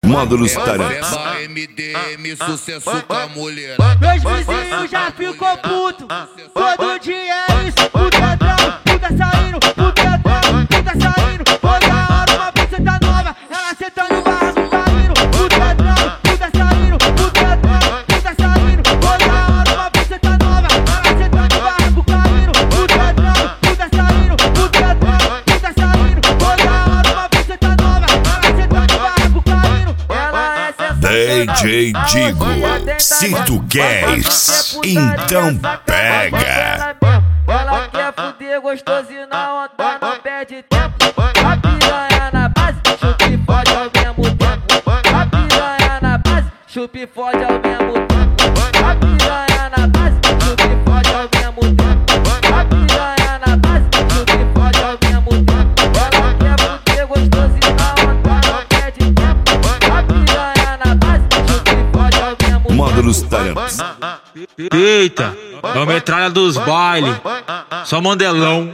Módulos Tarantos. MDM, sucesso com a mulher. Meus vizinhos já ficou puto. Todo dia é isso. O Pedrão, tu tá saindo. O Pedrão, tu tá saindo. Toda hora uma buceta nova. Ela sentando o barco caindo. O Pedrão, tu tá saindo. O Pedrão, tu tá saindo. Toda hora uma buceta nova. Ela sentando o barco caindo. O Pedrão, tu tá saindo. O Pedrão, tu tá saindo. Toda hora uma buceta nova. Ela sentando o barco caindo. Ela é DJ Digo, se tu queres, então pega. Ela quer fuder gostoso e na onda não perde tempo. A piranha na base, chupa e fode ao mesmo tempo. A piranha na base, chupa e fode ao mesmo tempo. A piranha na base, chupa e fode ao mesmo tempo. A piranha na base, chupa e fode ao mesmo tempo. Ela quer fuder gostoso e na onda não perde tempo. A piranha na base, chupa e fode ao mesmo tempo. Módulos Tarantos. Eita, é o metralha dos bailes, só mandelão.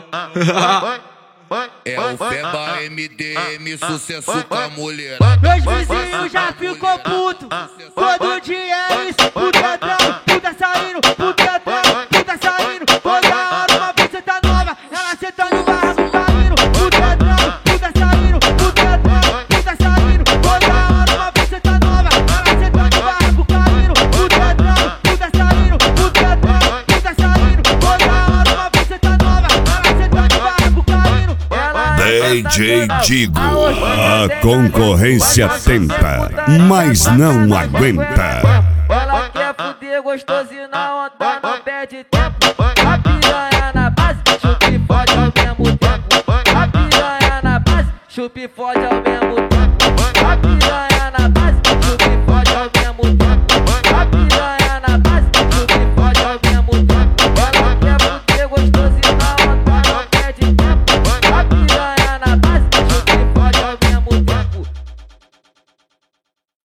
É o Feba MDM, sucesso com a mulher. Meus vizinhos já ficou puto. Todo dia é isso. O Pedrão, tu tá saindo. O Pedrão, tu tá saindo. Toda hora uma buceta nova. Ela sentando o barco caindo. O Pedrão, tu tá saindo. O Pedrão, tu tá saindo. Toda hora uma buceta nova. Ela sentando o barco caindo. O Pedrão, tu tá saindo. O Pedrão, tu tá saindo. Toda hora uma buceta nova. Ela sentando o barco caindo. DJ Digo, a concorrência tenta, mas não aguenta. Ela quer fuder gostoso e na onda não perde tempo. A piranha na base, chupa e fode ao mesmo tempo. A piranha na base, chupa e fode ao mesmo tempo. A piranha